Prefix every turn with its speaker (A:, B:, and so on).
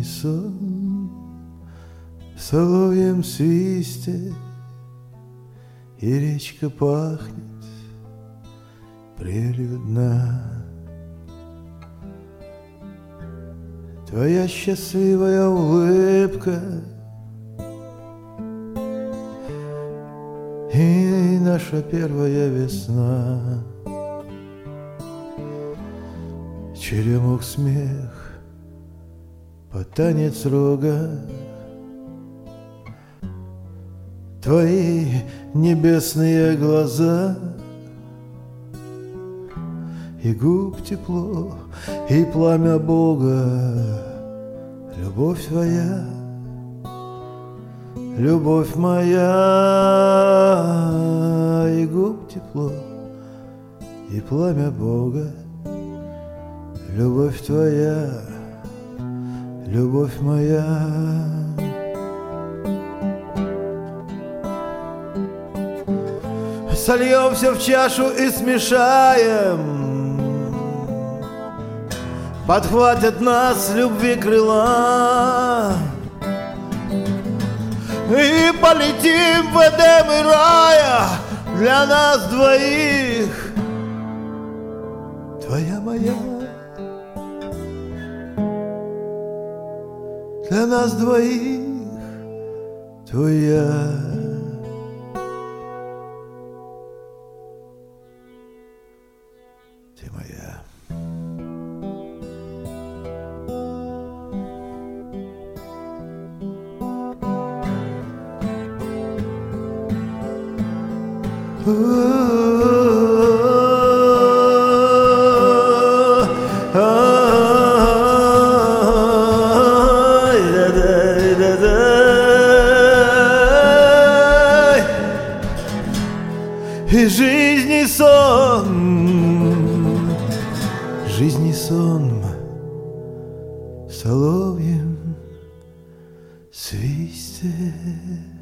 A: жизни сон в соловьем свисте, и речка пахнет прелюдно. Твоя счастливая улыбка и наша первая весна. Черемух смех, под танец рога, твои небесные глаза, и губ тепло, и пламя Бога. Любовь твоя, любовь моя, и губ тепло, и пламя Бога. Любовь твоя, любовь моя. Сольемся в чашу и смешаем, подхватят нас любви крыла, и полетим в Эдем и рая для нас двоих. Твоя моя, для нас двоих твоя. Ты моя. И жизни сон в соловьем свисте.